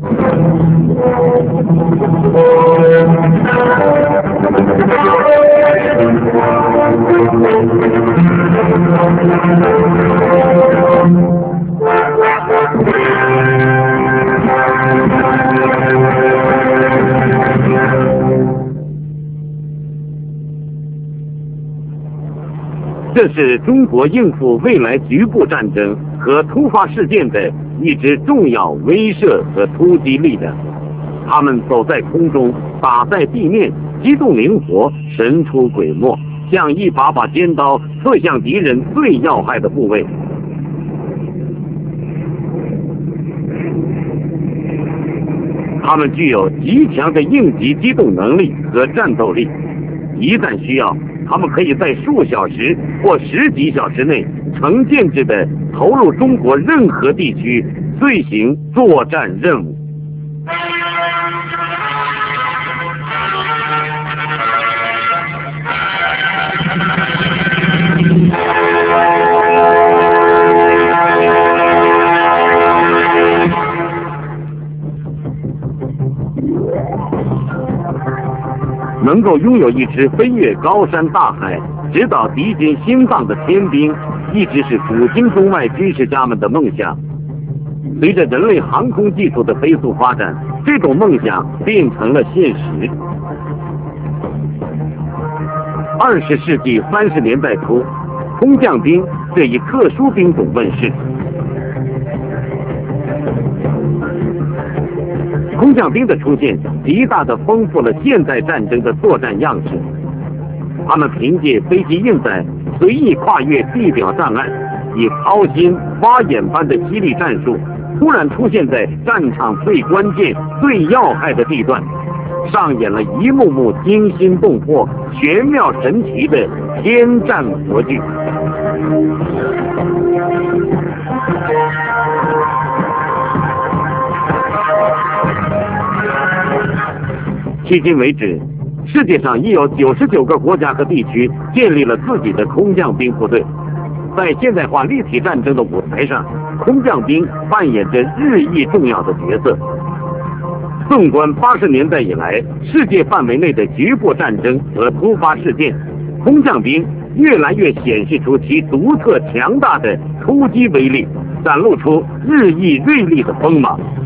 这是中国应付未来局部战争和突发事件的一支重要威慑和突击力量。他们走在空中，打在地面，机动灵活，神出鬼没，像一把把尖刀刺向敌人最要害的部位。他们具有极强的应急机动能力和战斗力，一旦需要，他们可以在数小时或10几小时内成建制地投入中国任何地区遂行作战任务。能够拥有一支飞越高山大海、直捣敌军心脏的天兵，一直是古今中外军事家们的梦想。随着人类航空技术的飞速发展，这种梦想变成了现实。20世纪30年代初，空降兵这一特殊兵种问世。空降兵的出现，极大地丰富了现代战争的作战样式。他们凭借飞机运载，随意跨越地表障碍，以掏心挖眼般的犀利战术，突然出现在战场最关键、最要害的地段，上演了一幕幕惊心动魄、玄妙神奇的天战国剧。迄今为止，世界上已有99个国家和地区建立了自己的空降兵部队。在现代化立体战争的舞台上，空降兵扮演着日益重要的角色。纵观80年代以来世界范围内的局部战争和突发事件，空降兵越来越显示出其独特强大的突击威力，展露出日益锐利的锋芒。